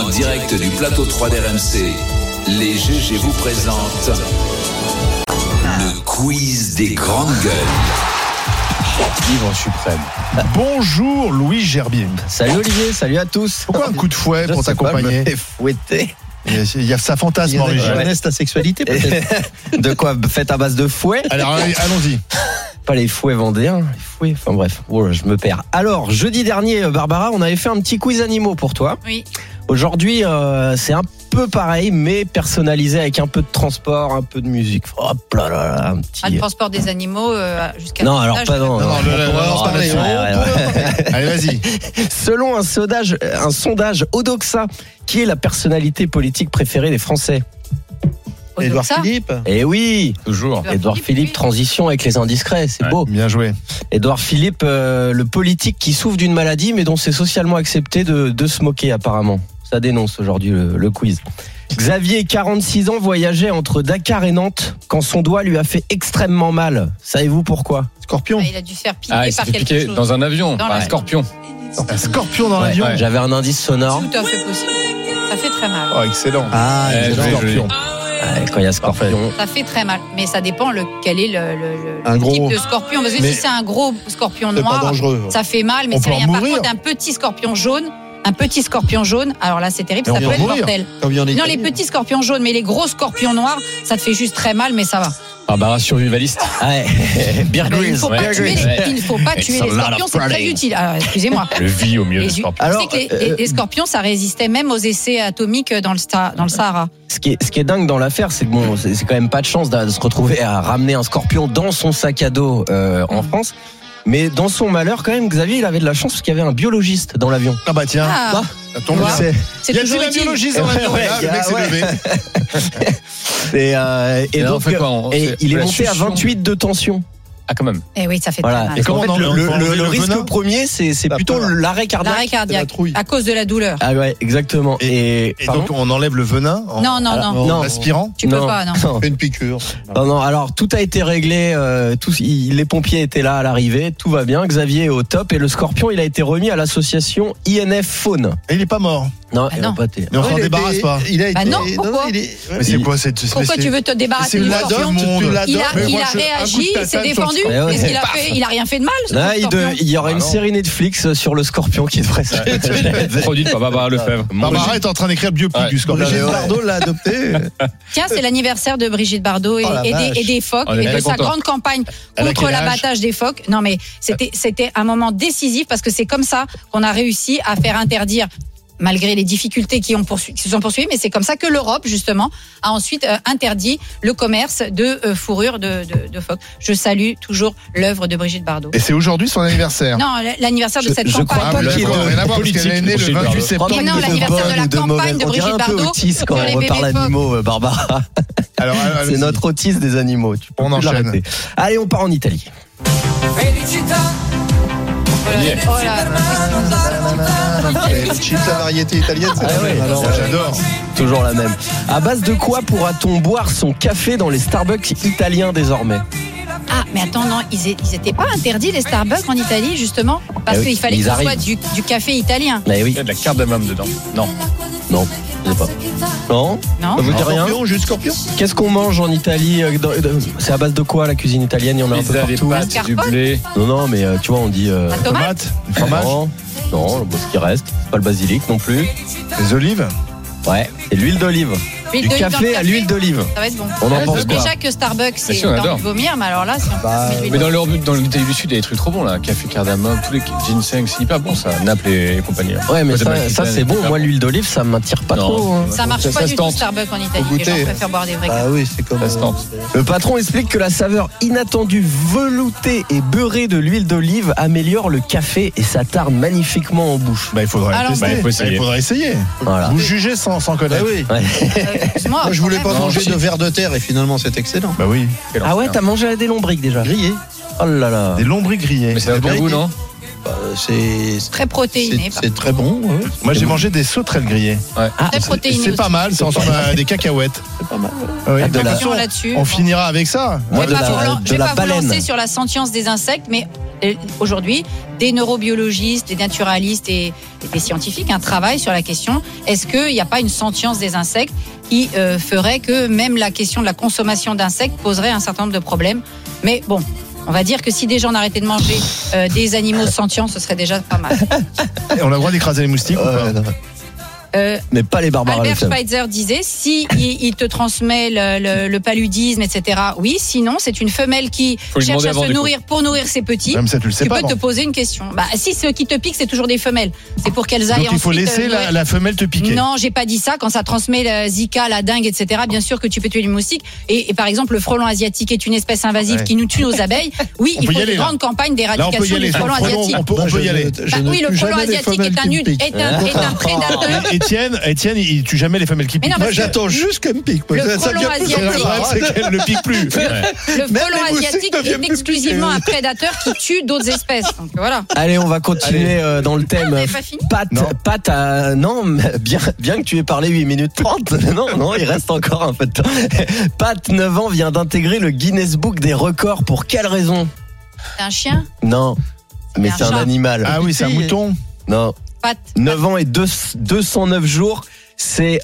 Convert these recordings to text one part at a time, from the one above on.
En direct du plateau 3 d'RMC, les GG vous présentent le quiz des grandes gueules. Livre suprême. Bonjour Louis Gerbier. Salut Olivier, salut à tous. Pourquoi un coup de fouet pour t'accompagner? Fouetté. Il y a sa fantasme en régie. Jeunesse, ta sexualité peut-être. De quoi? Faites à base de fouet? Alors allons-y. Pas les fouets vendéens, les fouets, enfin bref, je me perds. Alors, jeudi dernier, Barbara, on avait fait un petit quiz animaux pour toi. Oui. Aujourd'hui, c'est un peu pareil, mais personnalisé avec un peu de transport, un peu de musique. Hop là là là, un petit... Le transport des animaux jusqu'à... Non, alors pas non. Allez, vas-y. Selon un sondage Odoxa, qui est la personnalité politique préférée des Français? Édouard Philippe. Eh oui, Toujours. Édouard Philippe, transition avec les indiscrets, c'est beau. Bien joué. Édouard Philippe, le politique qui souffre d'une maladie, mais dont c'est socialement accepté de se moquer apparemment. Ça dénonce aujourd'hui le quiz. Xavier, 46 ans, voyageait entre Dakar et Nantes quand son doigt lui a fait extrêmement mal. Savez-vous pourquoi? Scorpion. Il a dû se faire piquer Il s'est par fait quelque piquer chose. dans un avion, Dans par un l'avion. scorpion. Un scorpion dans l'avion. Ouais. J'avais un indice sonore. Tout à fait possible. Ça fait très mal. Oh, excellent. Ah, Scorpion. Ouais, quand il y a scorpion. Ça fait très mal. Mais ça dépend quel est Un le gros. type de scorpion. Parce que Mais si c'est un gros scorpion C'est pas noir, dangereux. ça fait mal, mais On c'est peut en rien. Par mourir. contre, un petit scorpion jaune, alors là c'est terrible, Mais ça on peut peut être mourir. mortel. Comme il y en a Non, les petits scorpions jaunes, mais les gros scorpions noirs, ça te fait juste très mal, mais ça va. Barbara survivaliste. Ouais. Bear Il ne Grylls. faut pas tuer It's a les lot of scorpions, c'est très protein. utile. Alors, excusez-moi. Le vit au milieu des Les, scorpions. Alors, tu sais que les scorpions, ça résistait même aux essais atomiques dans le Sahara. Ce qui est dingue dans l'affaire, c'est que bon, c'est quand même pas de chance de se retrouver à ramener un scorpion dans son sac à dos en France. Mais dans son malheur, quand même, Xavier, il avait de la chance parce qu'il y avait un biologiste dans l'avion. Ah bah tiens. Ah, Ça tombe Ouais. bien. c'est Y a-t-il toujours un utile. biologiste dans l'avion? Ouais, Là, le mec s'est ouais. levé. Et là, on donc, fait quoi il est la monté à succion 28 de tension. Ah, quand même. Eh oui, ça fait Voilà. très mal. Et qu'en fait, comment on enlève le le risque venin premier, c'est plutôt peur. l'arrêt cardiaque. L'arrêt cardiaque, trouille. à cause de la douleur. Ah ouais, exactement. Et pardon donc on enlève le venin en non. aspirant. Tu peux pas, non. Fait une piqûre. Non, alors tout a été réglé, les pompiers étaient là à l'arrivée, tout va bien, Xavier est au top et le scorpion il a été remis à l'association INF Faune. Et il est pas mort. Non, Ah il non. a pas été. Mais on s'en débarrasse pas. Il a été. Bah non, pourquoi Mais c'est quoi cette Pourquoi tu veux te débarrasser du scorpion? Il a réagi, il s'est défendu. Ouais, ouais. Qu'est-ce qu'il a fait? Il a rien fait de mal, ce Là, scorpion. il y aura une série Netflix sur le scorpion qui devrait s'arrêter. Produite par Barbara Lefebvre. Barbara est en train d'écrire le biopic Ouais. du scorpion. Brigitte Bardot l'a adopté. Tiens, c'est l'anniversaire de Brigitte Bardot Oh la vache. et des phoques On est et de très sa contents. grande campagne Elle a contre quel âge l'abattage des phoques. Non, mais c'était un moment décisif parce que c'est comme ça qu'on a réussi à faire interdire, malgré les difficultés qui se sont poursuivies, mais c'est comme ça que l'Europe, justement, a ensuite interdit le commerce de fourrure de phoques. Je salue toujours l'œuvre de Brigitte Bardot. Et c'est aujourd'hui son anniversaire. Non, l'anniversaire de cette je campagne. crois pas qu'il y ait D'accord, rien à voir parce qu'elle est née le Brigitte 28 Bardot. septembre. Et non, l'anniversaire de la campagne de On dirait Brigitte un peu Bardot autiste quand sur les on reparle bébés phoques. animaux, Barbara. Alors, C'est allez-y. notre autiste des animaux. Tu peux On plus enchaîne. l'arrêter. Allez, on part en Italie. Oh là, La variété italienne, c'est Ah la même. ouais. Alors, J'adore. Toujours la même. À base de quoi pourra-t-on boire son café dans les Starbucks italiens désormais? Ah, mais attends, non, ils étaient pas interdits les Starbucks en Italie, justement, parce Eh oui, qu'il fallait ils que ce arrivent. soit du café italien. Mais oui, Il y a de la cardamome dedans. Non. non, je sais pas. Non, Non ça vous dit rien? Scorpion, juste scorpion. Qu'est-ce qu'on mange en Italie C'est à base de quoi la cuisine italienne? Il y en a un peu Pizza, des partout. pâtes, du Mascarpone. blé. Non, mais tu vois, on dit. La tomate. Tomate, du fromage, Non, ce qui reste. C'est pas le basilic non plus. des olives. Ouais, et l'huile d'olive. L'huile Du d'olive dans le café à l'huile d'olive. Ça va être bon. On en Ouais, pense c'est quoi? Déjà que Starbucks, c'est sûr, on dans adore. le vomir, mais alors là, si on met de l'huile Mais d'olive. dans l'Italie du Sud, il y a des trucs trop bons là. Café, cardamome, tous les ginseng, c'est hyper bon ça. Naples et compagnie. Ouais, mais Peut-être ça Mexicaine, c'est bon. hyper Moi, l'huile d'olive, ça m'attire pas Non. trop. hein. Ça marche Ça pas se du tout tente. Starbucks en Italie. Faut Les gens goûter. préfèrent boire des vrais Ah cafés. oui, c'est comme. Ça se tente. Le patron explique que la saveur inattendue, veloutée et beurrée de l'huile d'olive améliore le café et s'attarde magnifiquement en bouche. Bah, il faudrait Alors, tester. bah, il faut essayer. Il faudrait essayer. Voilà. Vous jugez sans connaître. oui. Ouais. Excuse-moi, Moi, je voulais quand pas même. manger de vers de terre et finalement c'est excellent. Bah oui. Ah ouais, t'as mangé des lombrics déjà? Grillé. Oh là là. Des lombrics grillés. Mais c'est un bon goût, non? C'est Très protéiné. c'est très bon. Ouais. Moi, j'ai mangé des sauterelles grillées. Ah, Très protéiné. C'est pas mal, ça ressemble à des cacahuètes. C'est pas mal. Oui. Ah, de la- Attention là-dessus. On finira avec ça. Moi, Je vais de pas la vous lancer baleine. sur la sentience des insectes, mais aujourd'hui, des neurobiologistes, des naturalistes et des scientifiques travaillent sur la question, est-ce qu'il n'y a pas une sentience des insectes qui ferait que même la question de la consommation d'insectes poserait un certain nombre de problèmes. Mais bon, on va dire que si des gens arrêtaient de manger des animaux sentients, ce serait déjà pas mal. Et on a le droit d'écraser les moustiques ou pas Mais pas les Barbara Albert Lefebvre. Schweitzer disait, si il te transmet le paludisme, etc., oui, sinon c'est une femelle qui Faut lui cherche demander à avant, se du coup. nourrir pour nourrir ses petits. Même ça, tu le sais Tu pas. peux te avant. poser une question. Bah, si ce qui te pique, c'est toujours des femelles. C'est pour qu'elles aillent Donc il faut ensuite, laisser nourrir. la femelle te piquer. Non, j'ai pas dit ça. Quand ça transmet la Zika, la dengue, etc., bien sûr que tu peux tuer les moustiques. Et par exemple, le frelon asiatique est une espèce invasive Ouais. qui nous tue nos abeilles. Oui, On il peut y faut aller, des là. grandes campagnes Là, on peut d'éradication y aller. du frelon asiatique. On peut y aller. Bah oui, le frelon asiatique est un prédateur. Étienne, il tue jamais les femelles qui Mais piquent. non, Moi, parce que j'attends juste qu'elle me pique. Le Ça frelon devient plus asiatique- Le problème, c'est qu'elle ne pique plus. le frelon les moustiques asiatique deviennent est plus exclusivement piqués. un prédateur qui tue d'autres espèces. Donc voilà. Allez, on va continuer dans le Ah, thème. vous n'avez pas fini Pat, non, bien que tu aies parlé 8 minutes 30. Non, il reste encore un peu de temps. Pat, 9 ans, vient d'intégrer le Guinness Book des records. Pour quelle raison? C'est un chien, Non, mais un c'est un chat. animal. Ah oui, c'est un mouton. Non, Pat. 9 ans et 209 jours. C'est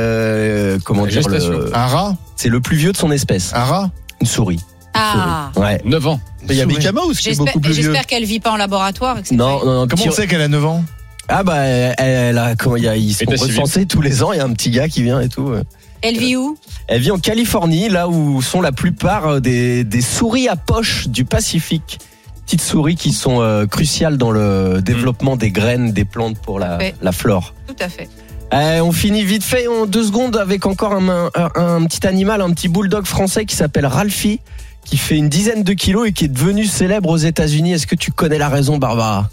comment La dire gestation. Un rat. c'est le plus vieux de son espèce. Un rat. Une souris. Ah. Ouais. 9 ans. Il y a Mickey Mouse qui est J'espère beaucoup plus vieux. j'espère qu'elle vit pas en laboratoire. et que c'est Non, pas- non, Comment on sait qu'elle a 9 ans? Ah bah elle a comment ils sont État civil. recensés tous les ans. Il y a un petit gars qui vient et tout. Elle vit où? Elle vit en Californie, là où sont la plupart des souris à poche du Pacifique. Petites souris qui sont cruciales dans le développement des graines des plantes pour Ouais. la flore. Tout à fait. On finit vite fait en 2 secondes avec encore un petit animal, un petit bulldog français qui s'appelle Ralphie, qui fait une dizaine de kilos et qui est devenu célèbre aux États-Unis. Est-ce que tu connais la raison, Barbara?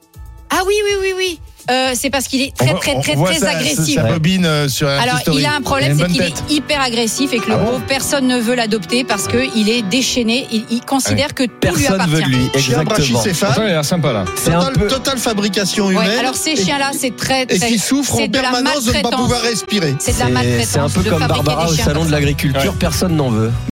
Ah oui. C'est parce qu'il est très On voit agressif. sa bobine sur un Alors, il a un problème, c'est qu'il est hyper agressif et que le Ah bon pauvre, personne ne veut l'adopter parce qu'il est déchaîné. Il considère que tout lui Personne appartient. veut de lui. Chien Exactement. brachycéphale, Pourtant, il a l'air sympa là. C'est un peu. totale fabrication humaine. Ouais, alors ces chiens-là, c'est très, et très. qui souffrent c'est en de la permanence de ne pas maltraitance. pouvoir respirer. C'est de la maltraitance. C'est un peu de comme fabriquer Barbara des au chiens salon comme de ça. l'agriculture. Ouais. Personne n'en veut.